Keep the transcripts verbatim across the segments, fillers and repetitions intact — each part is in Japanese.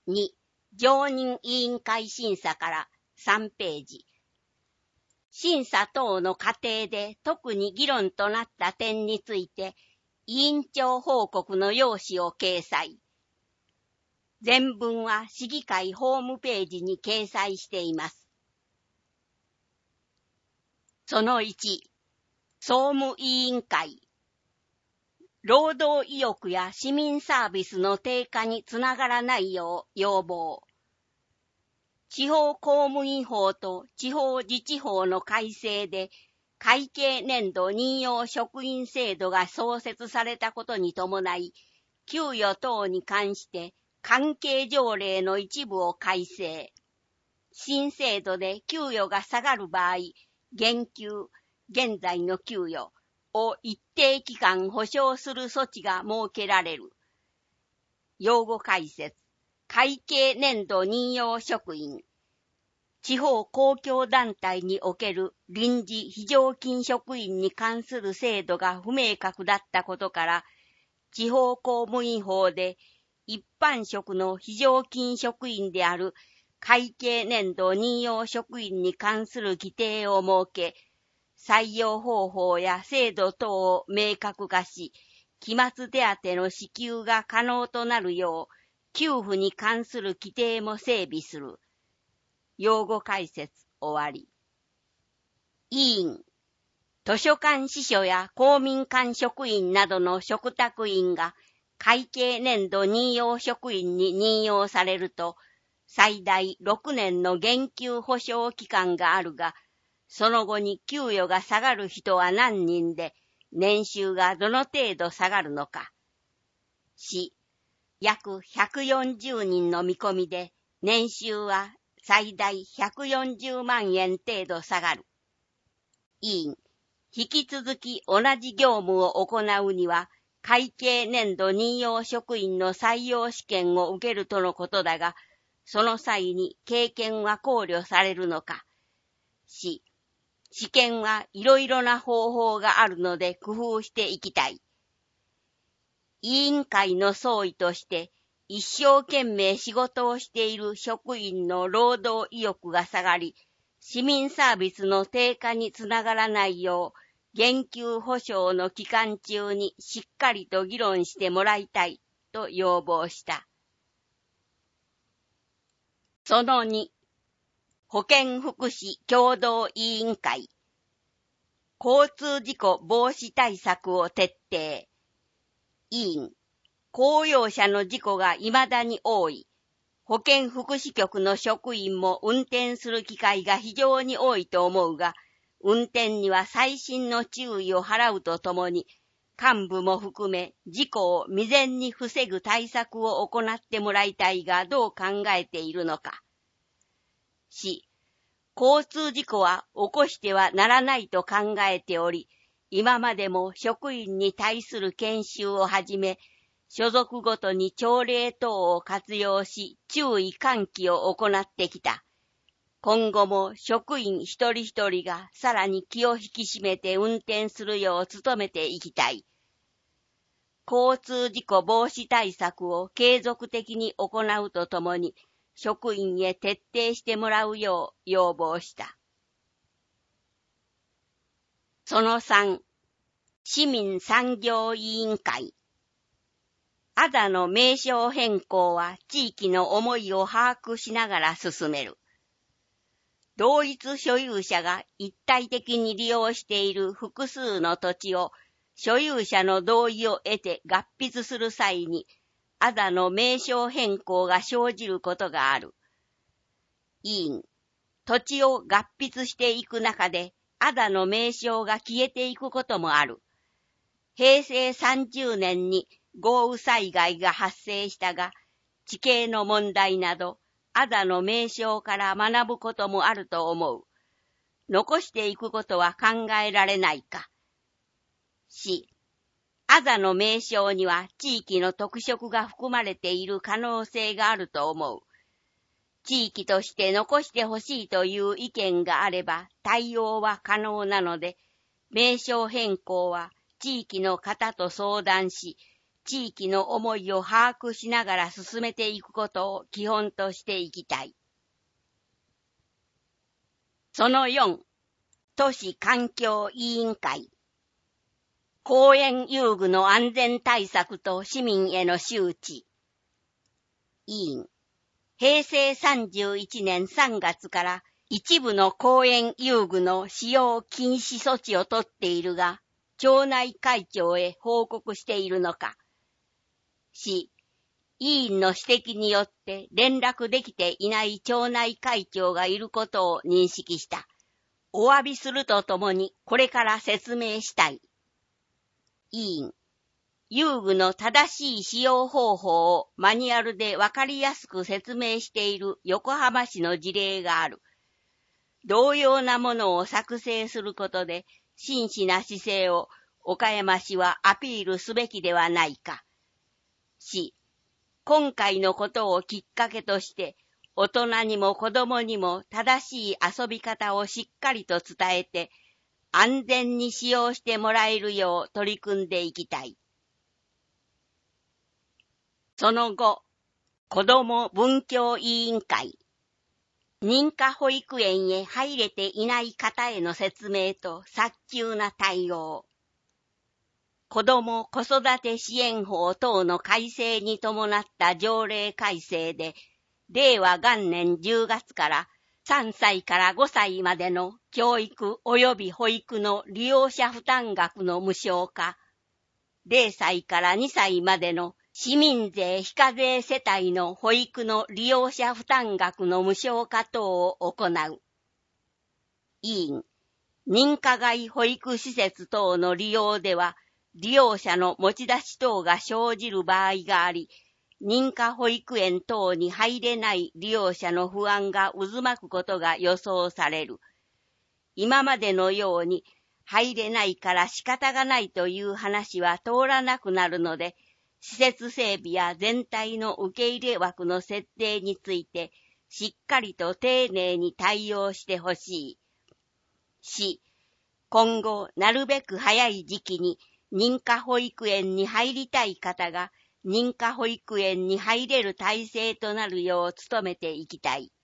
に、常任委員会審査からさんページ。審査等の過程で特に議論となった点について、委員長報告の要旨を掲載。全文は市議会ホームページに掲載しています。そのいち、総務委員会。労働意欲や市民サービスの低下につながらないよう要望。地方公務員法と地方自治法の改正で、会計年度任用職員制度が創設されたことに伴い、給与等に関して関係条例の一部を改正。新制度で給与が下がる場合、現給、現在の給与を一定期間保障する措置が設けられる。用語解説。会計年度任用職員。地方公共団体における臨時非常勤職員に関する制度が不明確だったことから、地方公務員法で一般職の非常勤職員である会計年度任用職員に関する規定を設け、採用方法や制度等を明確化し、期末手当の支給が可能となるよう、給付に関する規定も整備する。用語解説終わり。委員、図書館司書や公民館職員などの嘱託員が会計年度任用職員に任用されると、最大ろくねんの減給保障期間があるが、その後に給与が下がる人は何人で、年収がどの程度下がるのか。し、約ひゃくよんじゅうにんの見込みで、年収は最大ひゃくよんじゅうまんえん程度下がる。委員、引き続き同じ業務を行うには、会計年度任用職員の採用試験を受けるとのことだが、その際に経験は考慮されるのか。し、試験はいろいろな方法があるので工夫していきたい。委員会の総意として、一生懸命仕事をしている職員の労働意欲が下がり、市民サービスの低下につながらないよう、減給保障の期間中にしっかりと議論してもらいたいと要望した。そのに、保健福祉協同委員会。交通事故防止対策を徹底。委員、公用車の事故が未だに多い。保健福祉局の職員も運転する機会が非常に多いと思うが、運転には細心の注意を払うとともに、幹部も含め事故を未然に防ぐ対策を行ってもらいたいがどう考えているのか。し、交通事故は起こしてはならないと考えており、今までも職員に対する研修をはじめ、所属ごとに朝礼等を活用し注意喚起を行ってきた。今後も職員一人一人がさらに気を引き締めて運転するよう努めていきたい。交通事故防止対策を継続的に行うとともに、職員へ徹底してもらうよう要望した。そのさん、市民産業委員会。アダの名称変更は地域の思いを把握しながら進める。同一所有者が一体的に利用している複数の土地を所有者の同意を得て合筆する際に、アダの名称変更が生じることがある。委員、土地を合筆していく中で、アダの名称が消えていくこともある。へいせいさんじゅうねんに豪雨災害が発生したが、地形の問題など、アダの名称から学ぶこともあると思う。残していくことは考えられないか。し、アダの名称には地域の特色が含まれている可能性があると思う。地域として残してほしいという意見があれば対応は可能なので、名称変更は地域の方と相談し、 地域の思いを把握しながら進めていくことを基本としていきたい。そのよん、都市環境委員会。公園遊具の安全対策と市民への周知。委員、へいせいさんじゅういちねんさんがつから一部の公園遊具の使用禁止措置を取っているが、町内会長へ報告しているのか。し、委員の指摘によって連絡できていない町内会長がいることを認識した。お詫びするとともにこれから説明したい。委員、遊具の正しい使用方法をマニュアルでわかりやすく説明している横浜市の事例がある。同様なものを作成することで真摯な姿勢を岡山市はアピールすべきではないか。し、今回のことをきっかけとして大人にも子供にも正しい遊び方をしっかりと伝えて安全に使用してもらえるよう取り組んでいきたい。その後、子ども文教委員会。認可保育園へ入れていない方への説明と早急な対応。子ども子育て支援法等の改正に伴った条例改正で、れいわがんねんじゅうがつからさんさいからごさいまでの教育及び保育の利用者負担額の無償化、れいさいからにさいまでの市民税非課税世帯の保育の利用者負担額の無償化等を行う。委員、認可外保育施設等の利用では、利用者の持ち出し等が生じる場合があり、認可保育園等に入れない利用者の不安が渦巻くことが予想される。今までのように入れないから仕方がないという話は通らなくなるので、施設整備や全体の受け入れ枠の設定についてしっかりと丁寧に対応してほしい。し、今後なるべく早い時期に認可保育園に入りたい方が認可保育園に入れる体制となるよう努めていきたい。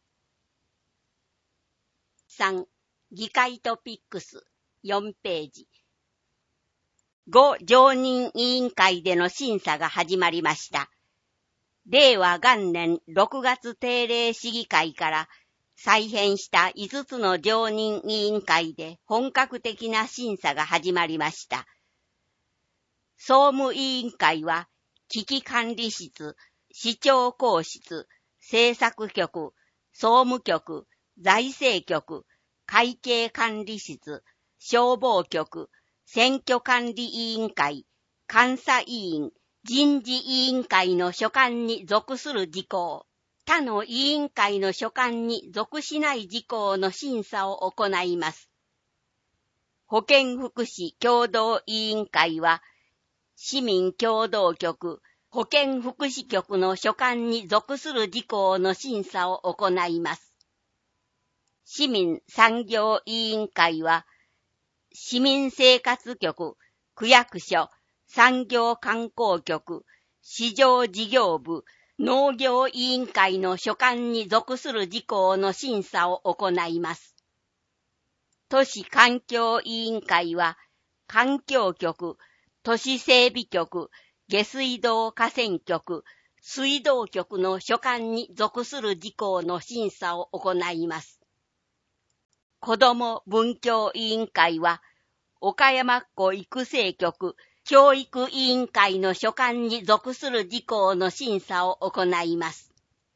さん. 議会トピックスよんページ。ご常任委員会での審査が始まりました。れいわがんねんろくがつ定例市議会から再編したいつつの常任委員会で本格的な審査が始まりました。総務委員会は危機管理室、市長公室、政策局、総務局、財政局、会計管理室、消防局、選挙管理委員会、監査委員、人事委員会の所管に属する事項、他の委員会の所管に属しない事項の審査を行います。保健福祉協同委員会は、市民協同局、保健福祉局の所管に属する事項の審査を行います。市民産業委員会は、市民生活局、区役所、産業観光局、市場事業部、農業委員会の所管に属する事項の審査を行います。都市環境委員会は、環境局、都市整備局、下水道河川局、水道局の所管に属する事項の審査を行います。子ども文教委員会は、岡山っ子育成局、教育委員会の所管に属する事項の審査を行います。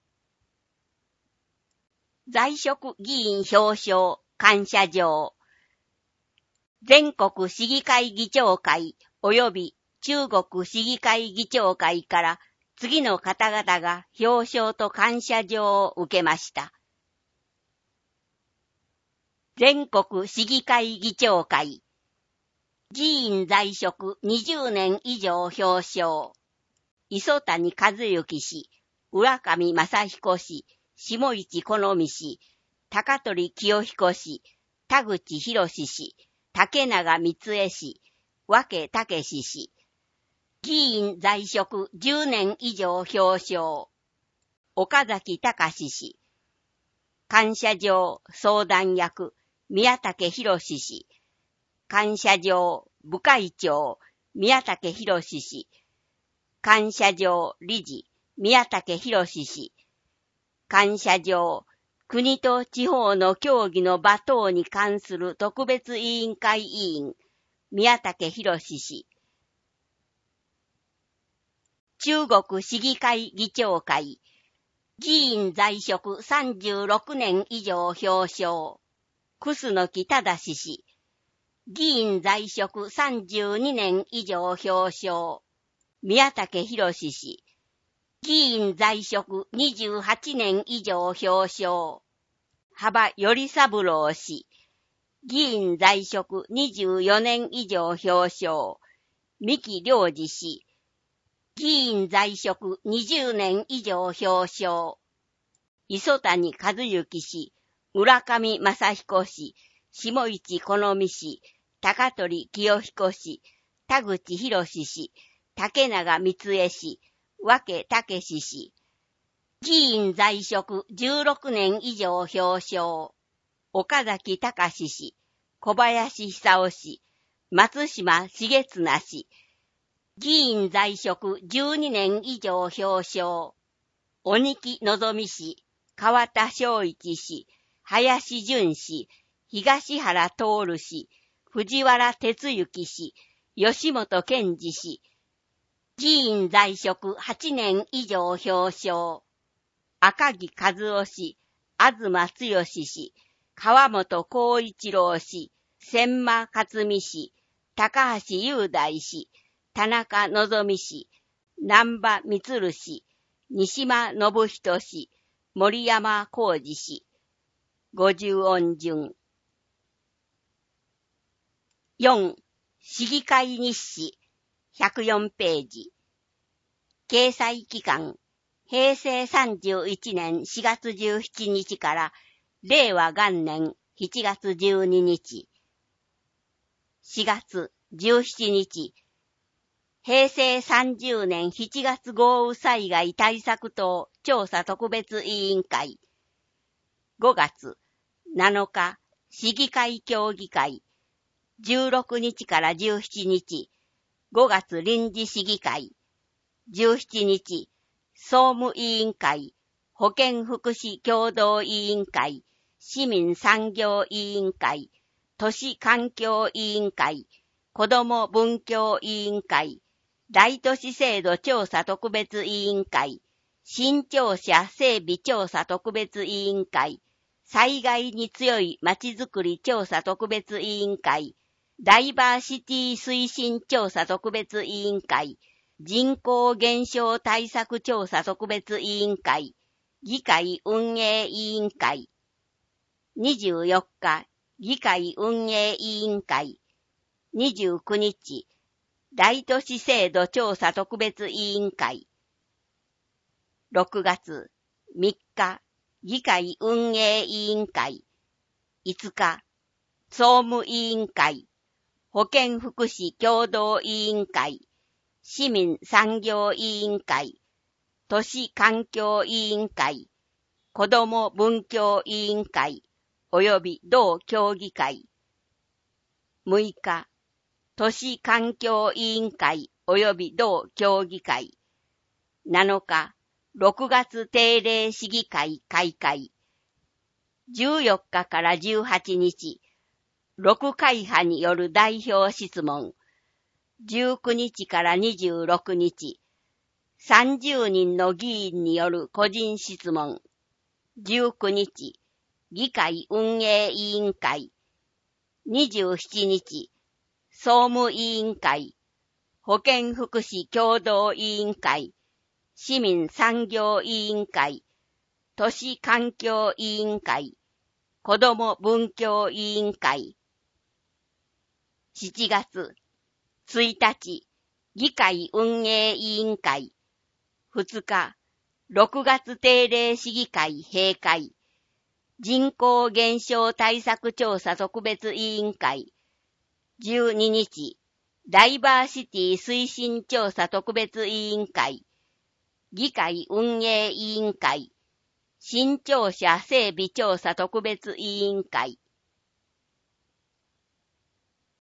在職議員表彰感謝状。全国市議会議長会及び中国市議会議長会から次の方々が表彰と感謝状を受けました。全国市議会議長会。議員在職にじゅうねん以上表彰。磯谷和幸氏、浦上正彦氏、下市好美氏、高取清彦氏、田口博氏、竹永光恵氏、和気武氏氏。 議員在職じゅうねん以上表彰。岡崎隆氏。感謝状相談役、宮武博氏。感謝状部会長、宮武博氏。感謝状理事、宮武博氏。感謝状国と地方の協議の場等に関する特別委員会委員、宮武博氏。中国市議会議長会、議員在職さんじゅうろくねん以上表彰、楠木正氏。議員在職さんじゅうにねん以上表彰、宮武博氏。議員在職にじゅうはちねん以上表彰、幅頼三郎氏。議員在職にじゅうよねん以上表彰、三木良二氏。議員在職にじゅうねん以上表彰、磯谷和幸氏、村上正彦氏、下市好美氏、高取清彦氏、田口博氏、竹永光恵氏、和気武氏。議員在職じゅうろくねん以上表彰、岡崎隆氏、小林久夫氏、松島重綱氏。議員在職じゅうにねん以上表彰、鬼木のぞみ氏、川田正一氏、林淳氏、東原徹氏、藤原哲之氏、吉本健二氏。議員在職はちねん以上表彰、赤木和夫氏、東剛氏、川本光一郎氏、千間克美氏、高橋雄大氏、田中望氏、南波光氏、西間信人氏、森山浩二氏。五十音順。よん、市議会日誌、ひゃくよんページ。掲載期間、平成さんじゅういちねんしがつじゅうしちにちから令和元年しちがつじゅうににち。しがつじゅうしちにち、平成さんじゅうねんしちがつ豪雨災害対策等調査特別委員会。ごがつなのか、市議会協議会。じゅうろくにちからじゅうしちにち、ごがつ臨時市議会。じゅうしちにち、総務委員会、保健福祉協同委員会、市民産業委員会、都市環境委員会、子ども文教委員会、大都市制度調査特別委員会、新庁舎整備調査特別委員会、災害に強いまちづくり調査特別委員会、ダイバーシティ推進調査特別委員会、人口減少対策調査特別委員会、議会運営委員会。にじゅうよっか、議会運営委員会。にじゅうくにち、大都市制度調査特別委員会。ろくがつみっか、議会運営委員会。いつか、総務委員会。保健福祉協同委員会。市民産業委員会。都市環境委員会。子ども文教委員会。および同協議会。むいか、都市環境委員会及び同協議会。なのか、ろくがつ定例市議会開会。じゅうよっかからじゅうはちにち、ろくかい派による代表質問。じゅうくにちからにじゅうろくにち、さんじゅうにんの議員による個人質問。じゅうくにち、議会運営委員会。にじゅうしちにち、総務委員会、保健福祉協同委員会、市民産業委員会、都市環境委員会、子ども文教委員会。しちがつついたち、議会運営委員会。ふつか、ろくがつ定例市議会閉会。人口減少対策調査特別委員会。じゅうににち、 ダイバーシティ推進調査特別委員会、議会運営委員会、新庁舎整備調査特別委員会、